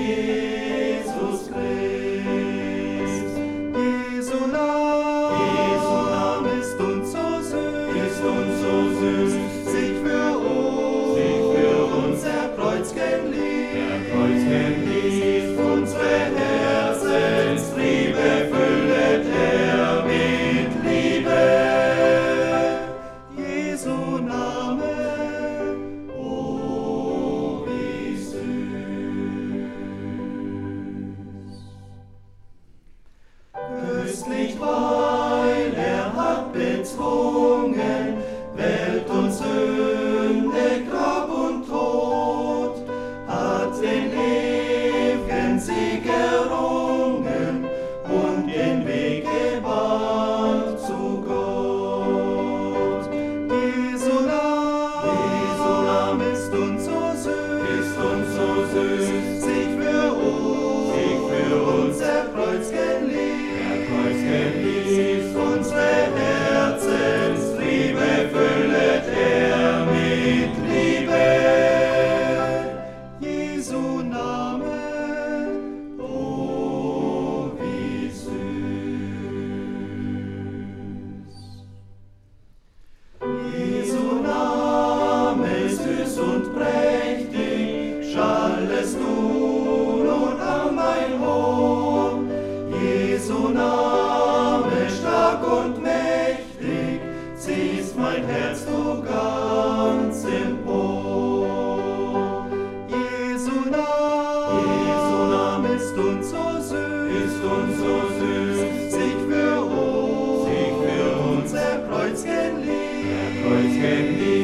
Jesus Christ. Jesu Name ist uns so süß, sich für uns erkreuzt ließ, unsere Herzenstriebe füllet mit Liebe. Jesu Name, oh wie süß. Köstlich, weil hat bezwungen, Welt und Sünde, Grab und Tod, hat den ewigen Sieg errungen und den Weg gebahnt zu Gott. Jesu Name ist uns so süß, sich für uns erkreuzt ließ, unsere Herzenstriebe füllet mit Liebe. Jesu Name, oh wie süß. Jesu Name ist süß und prächtig, schallest du nun an mein Ohr. Jesu Name stark und mächtig, ziehst mein Herz du ganz empor. Jesu Name ist uns so süß, sich für uns erkreuzt ließ,